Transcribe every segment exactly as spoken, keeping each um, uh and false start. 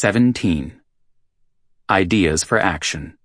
seventeen. Ideas for Action.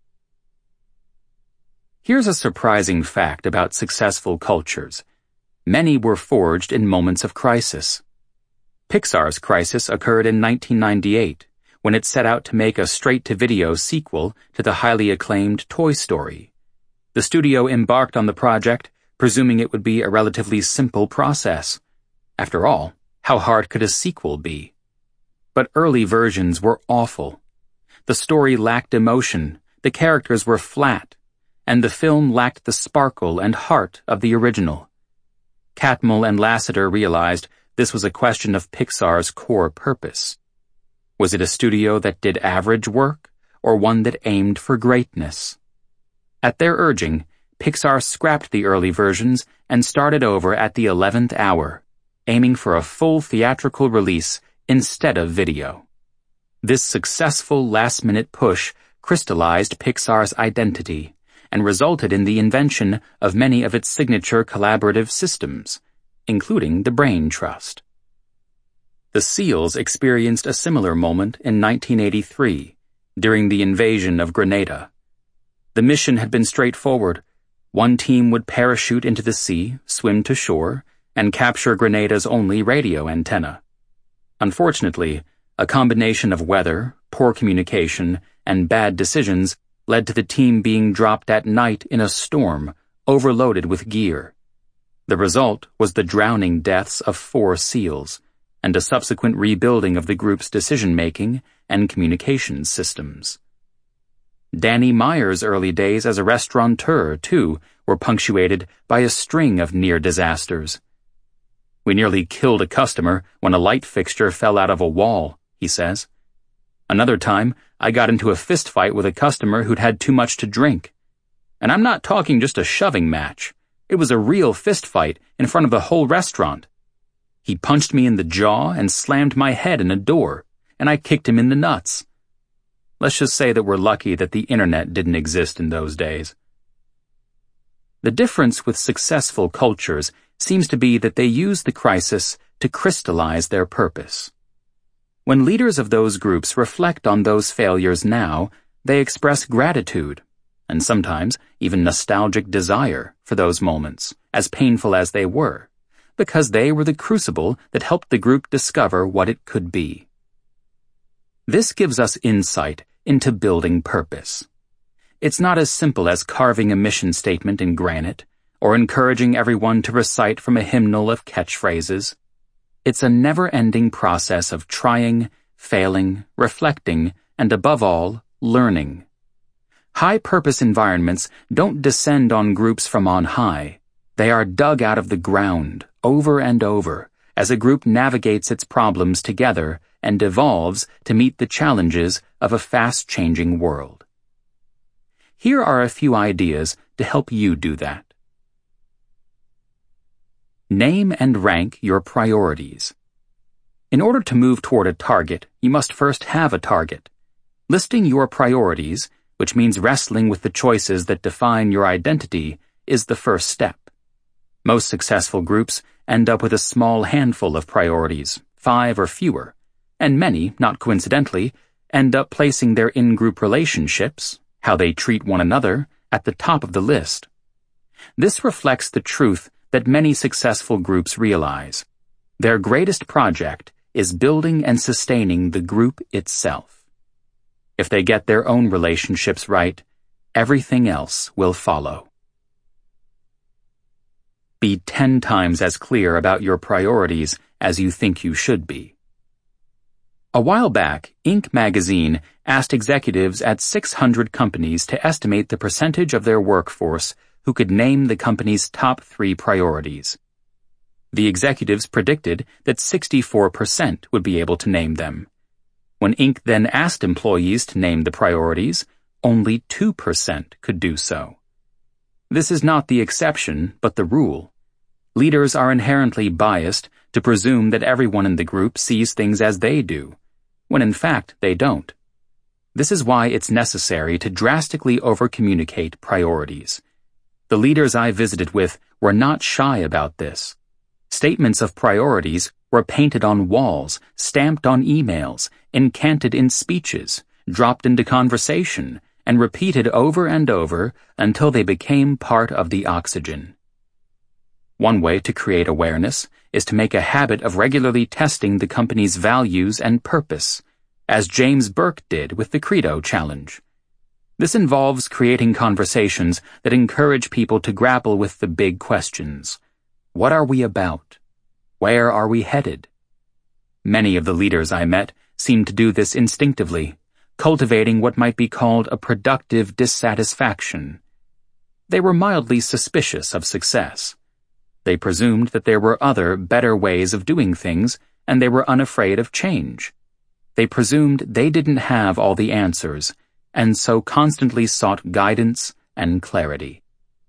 Here's a surprising fact about successful cultures. Many were forged in moments of crisis. Pixar's crisis occurred in nineteen ninety-eight, when it set out to make a straight-to-video sequel to the highly acclaimed Toy Story. The studio embarked on the project, presuming it would be a relatively simple process. After all, how hard could a sequel be? But early versions were awful. The story lacked emotion, the characters were flat, and the film lacked the sparkle and heart of the original. Catmull and Lasseter realized this was a question of Pixar's core purpose. Was it a studio that did average work, or one that aimed for greatness? At their urging, Pixar scrapped the early versions and started over at the eleventh hour, aiming for a full theatrical release instead of video. This successful last-minute push crystallized Pixar's identity and resulted in the invention of many of its signature collaborative systems, including the Brain Trust. The SEALs experienced a similar moment in nineteen eighty-three, during the invasion of Grenada. The mission had been straightforward. One team would parachute into the sea, swim to shore, and capture Grenada's only radio antenna. Unfortunately, a combination of weather, poor communication, and bad decisions led to the team being dropped at night in a storm, overloaded with gear. The result was the drowning deaths of four SEALs, and a subsequent rebuilding of the group's decision-making and communications systems. Danny Meyer's early days as a restaurateur, too, were punctuated by a string of near disasters. "We nearly killed a customer when a light fixture fell out of a wall," he says. "Another time, I got into a fistfight with a customer who'd had too much to drink. And I'm not talking just a shoving match. It was a real fistfight in front of the whole restaurant. He punched me in the jaw and slammed my head in a door, and I kicked him in the nuts." Let's just say that we're lucky that the internet didn't exist in those days. The difference with successful cultures seems to be that they use the crisis to crystallize their purpose. When leaders of those groups reflect on those failures now, they express gratitude, and sometimes even nostalgic desire for those moments, as painful as they were, because they were the crucible that helped the group discover what it could be. This gives us insight into building purpose. It's not as simple as carving a mission statement in granite or encouraging everyone to recite from a hymnal of catchphrases. It's a never-ending process of trying, failing, reflecting, and above all, learning. High-purpose environments don't descend on groups from on high. They are dug out of the ground, over and over, as a group navigates its problems together and evolves to meet the challenges of a fast-changing world. Here are a few ideas to help you do that. Name and rank your priorities. In order to move toward a target, you must first have a target. Listing your priorities, which means wrestling with the choices that define your identity, is the first step. Most successful groups end up with a small handful of priorities, five or fewer, and many, not coincidentally, end up placing their in-group relationships, how they treat one another, at the top of the list. This reflects the truth that many successful groups realize. Their greatest project is building and sustaining the group itself. If they get their own relationships right, everything else will follow. Be ten times as clear about your priorities as you think you should be. A while back, Inc magazine asked executives at six hundred companies to estimate the percentage of their workforce who could name the company's top three priorities. The executives predicted that sixty-four percent would be able to name them. When Inc then asked employees to name the priorities, only two percent could do so. This is not the exception, but the rule. Leaders are inherently biased to presume that everyone in the group sees things as they do, when in fact they don't. This is why it's necessary to drastically over-communicate priorities. The leaders I visited with were not shy about this. Statements of priorities were painted on walls, stamped on emails, incanted in speeches, dropped into conversation, and repeated over and over until they became part of the oxygen. One way to create awareness is to make a habit of regularly testing the company's values and purpose, as James Burke did with the Credo Challenge. This involves creating conversations that encourage people to grapple with the big questions. What are we about? Where are we headed? Many of the leaders I met seemed to do this instinctively, cultivating what might be called a productive dissatisfaction. They were mildly suspicious of success. They presumed that there were other, better ways of doing things, and they were unafraid of change. They presumed they didn't have all the answers, and so constantly sought guidance and clarity.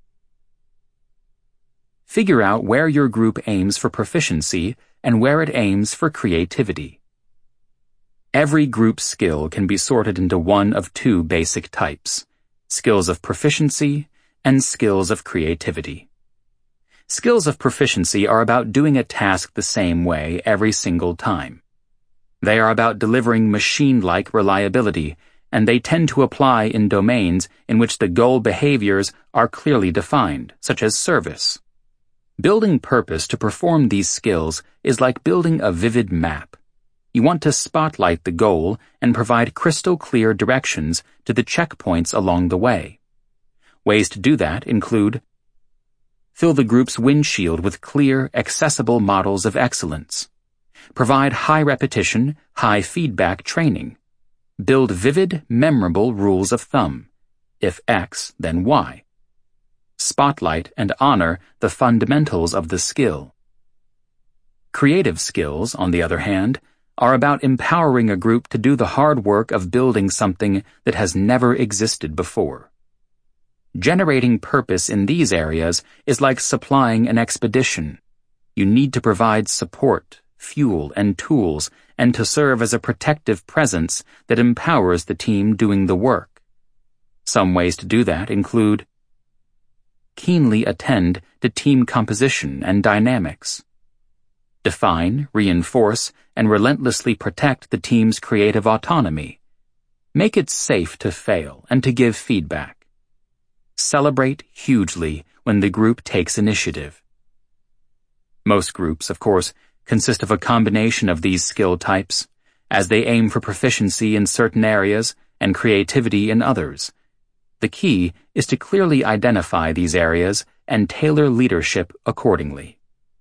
Figure out where your group aims for proficiency and where it aims for creativity. Every group skill can be sorted into one of two basic types: skills of proficiency and skills of creativity. Skills of proficiency are about doing a task the same way every single time. They are about delivering machine-like reliability, and they tend to apply in domains in which the goal behaviors are clearly defined, such as service. Building purpose to perform these skills is like building a vivid map. You want to spotlight the goal and provide crystal-clear directions to the checkpoints along the way. Ways to do that include: fill the group's windshield with clear, accessible models of excellence. Provide high-repetition, high-feedback training. Build vivid, memorable rules of thumb. If X, then Y. Spotlight and honor the fundamentals of the skill. Creative skills, on the other hand, are about empowering a group to do the hard work of building something that has never existed before. Generating purpose in these areas is like supplying an expedition. You need to provide support, fuel, and tools, and to serve as a protective presence that empowers the team doing the work. Some ways to do that include: keenly attend to team composition and dynamics. Define, reinforce, and relentlessly protect the team's creative autonomy. Make it safe to fail and to give feedback. Celebrate hugely when the group takes initiative. Most groups, of course, consist of a combination of these skill types, as they aim for proficiency in certain areas and creativity in others. The key is to clearly identify these areas and tailor leadership accordingly.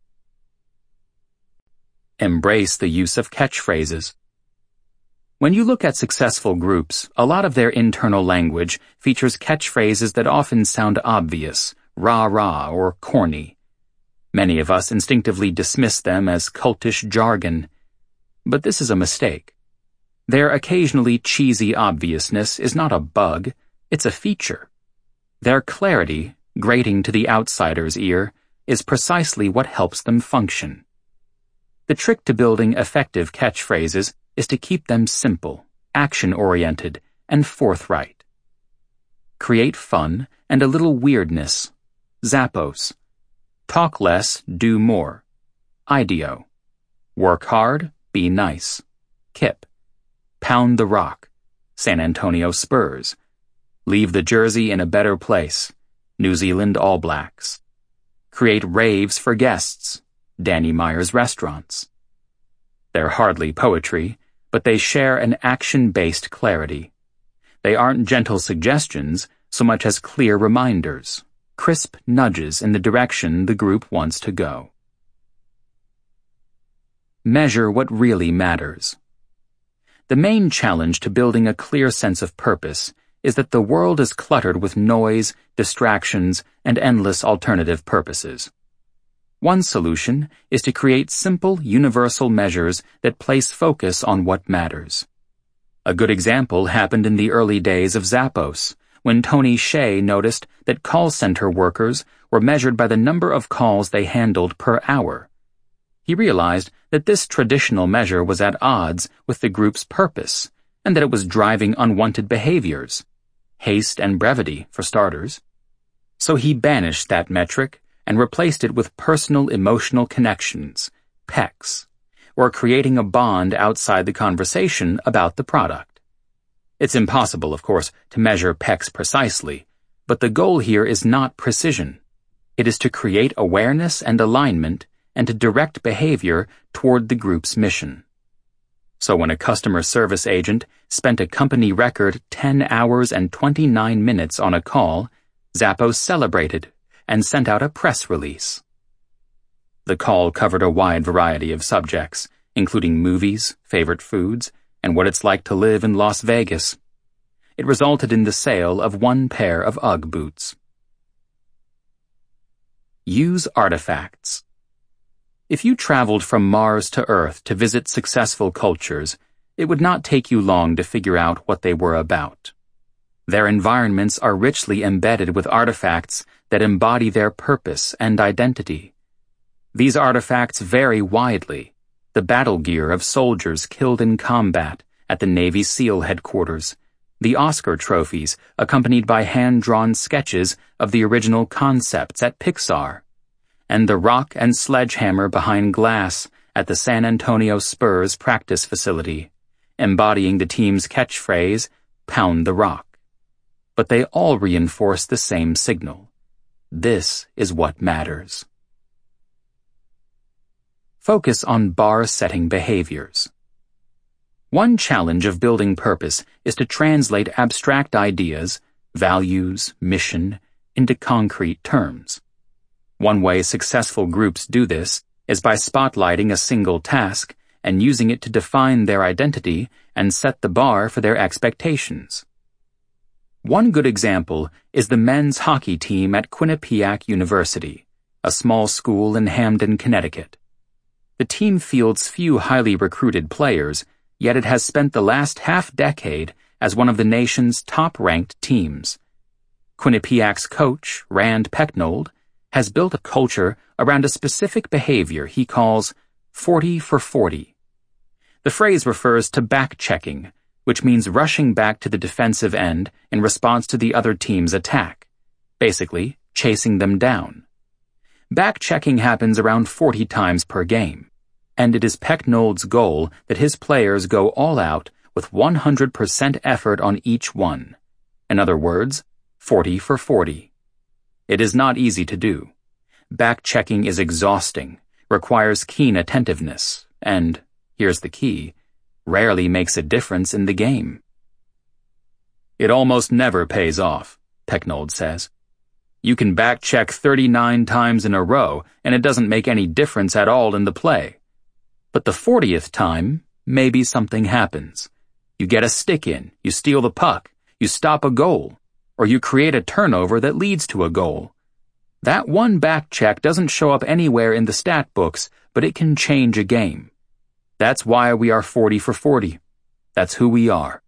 Embrace the use of catchphrases. When you look at successful groups, a lot of their internal language features catchphrases that often sound obvious, rah-rah, or corny. Many of us instinctively dismiss them as cultish jargon. But this is a mistake. Their occasionally cheesy obviousness is not a bug, it's a feature. Their clarity, grating to the outsider's ear, is precisely what helps them function. The trick to building effective catchphrases is to keep them simple, action-oriented, and forthright. Create fun and a little weirdness. Zappos. Talk less, do more. IDEO. Work hard, be nice. Kip. Pound the rock. San Antonio Spurs. Leave the jersey in a better place. New Zealand All Blacks. Create raves for guests. Danny Meyer's Restaurants. They're hardly poetry, but they share an action-based clarity. They aren't gentle suggestions so much as clear reminders, crisp nudges in the direction the group wants to go. Measure what really matters. The main challenge to building a clear sense of purpose is that the world is cluttered with noise, distractions, and endless alternative purposes. One solution is to create simple, universal measures that place focus on what matters. A good example happened in the early days of Zappos, when Tony Hsieh noticed that call center workers were measured by the number of calls they handled per hour. He realized that this traditional measure was at odds with the group's purpose, and that it was driving unwanted behaviors. Haste and brevity, for starters. So he banished that metric and replaced it with personal emotional connections, P E Cs, or creating a bond outside the conversation about the product. It's impossible, of course, to measure P E Cs precisely, but the goal here is not precision. It is to create awareness and alignment and to direct behavior toward the group's mission. So when a customer service agent spent a company record ten hours and twenty-nine minutes on a call, Zappos celebrated and sent out a press release. The call covered a wide variety of subjects, including movies, favorite foods, and what it's like to live in Las Vegas. It resulted in the sale of one pair of UGG boots. Use artifacts. If you traveled from Mars to Earth to visit successful cultures, it would not take you long to figure out what they were about. Their environments are richly embedded with artifacts that embody their purpose and identity. These artifacts vary widely. The battle gear of soldiers killed in combat at the Navy SEAL headquarters, the Oscar trophies accompanied by hand-drawn sketches of the original concepts at Pixar, and the rock and sledgehammer behind glass at the San Antonio Spurs practice facility, embodying the team's catchphrase, "Pound the rock." But they all reinforce the same signal. This is what matters. Focus on bar-setting behaviors. One challenge of building purpose is to translate abstract ideas, values, mission, into concrete terms. One way successful groups do this is by spotlighting a single task and using it to define their identity and set the bar for their expectations. One good example is the men's hockey team at Quinnipiac University, a small school in Hamden, Connecticut. The team fields few highly recruited players, yet it has spent the last half-decade as one of the nation's top-ranked teams. Quinnipiac's coach, Rand Pecknold, has built a culture around a specific behavior he calls forty for forty. The phrase refers to back-checking, which means rushing back to the defensive end in response to the other team's attack, basically chasing them down. Back-checking happens around forty times per game, and it is Pecknold's goal that his players go all out with one hundred percent effort on each one. In other words, forty for forty. It is not easy to do. Back-checking is exhausting, requires keen attentiveness, and, here's the key, rarely makes a difference in the game. It almost never pays off, Pecknold says. You can back-check thirty-nine times in a row, and it doesn't make any difference at all in the play. But the fortieth time, maybe something happens. You get a stick in, you steal the puck, you stop a goal, or you create a turnover that leads to a goal. That one back check doesn't show up anywhere in the stat books, but it can change a game. That's why we are forty for forty. That's who we are.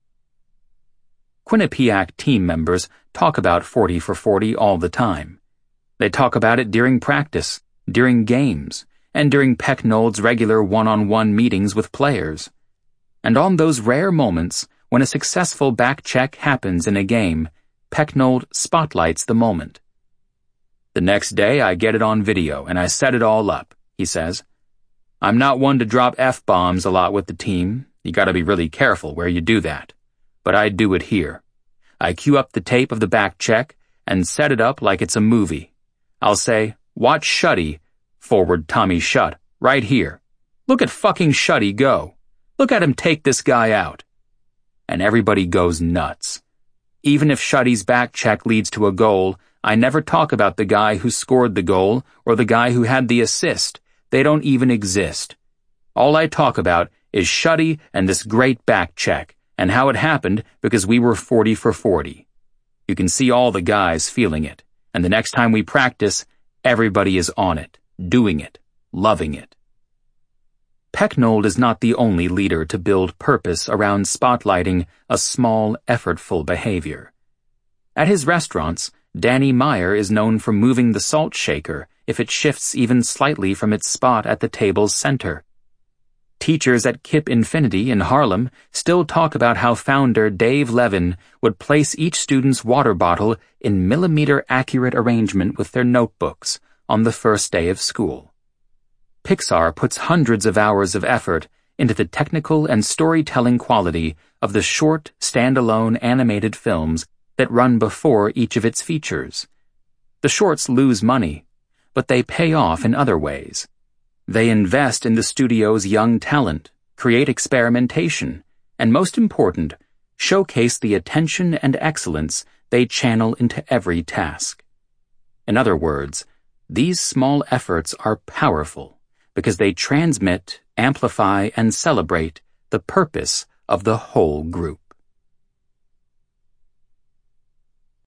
Quinnipiac team members talk about forty for forty all the time. They talk about it during practice, during games, and during Pecknold's regular one-on-one meetings with players. And on those rare moments when a successful back check happens in a game, Pecknold spotlights the moment. The next day I get it on video and I set it all up, he says. I'm not one to drop F-bombs a lot with the team. You gotta be really careful where you do that. But I do it here. I cue up the tape of the back check and set it up like it's a movie. I'll say, watch Shuddy, forward Tommy Shutt, right here. Look at fucking Shuddy go. Look at him take this guy out. And everybody goes nuts. Even if Shuddy's back check leads to a goal, I never talk about the guy who scored the goal or the guy who had the assist. They don't even exist. All I talk about is Shuddy and this great back check and how it happened because we were forty for forty. You can see all the guys feeling it, and the next time we practice, everybody is on it, doing it, loving it. Pecknold is not the only leader to build purpose around spotlighting a small, effortful behavior. At his restaurants, Danny Meyer is known for moving the salt shaker if it shifts even slightly from its spot at the table's center. Teachers at Kip Infinity in Harlem still talk about how founder Dave Levin would place each student's water bottle in millimeter-accurate arrangement with their notebooks on the first day of school. Pixar puts hundreds of hours of effort into the technical and storytelling quality of the short, standalone animated films that run before each of its features. The shorts lose money, but they pay off in other ways. They invest in the studio's young talent, create experimentation, and most important, showcase the attention and excellence they channel into every task. In other words, these small efforts are powerful because they transmit, amplify, and celebrate the purpose of the whole group.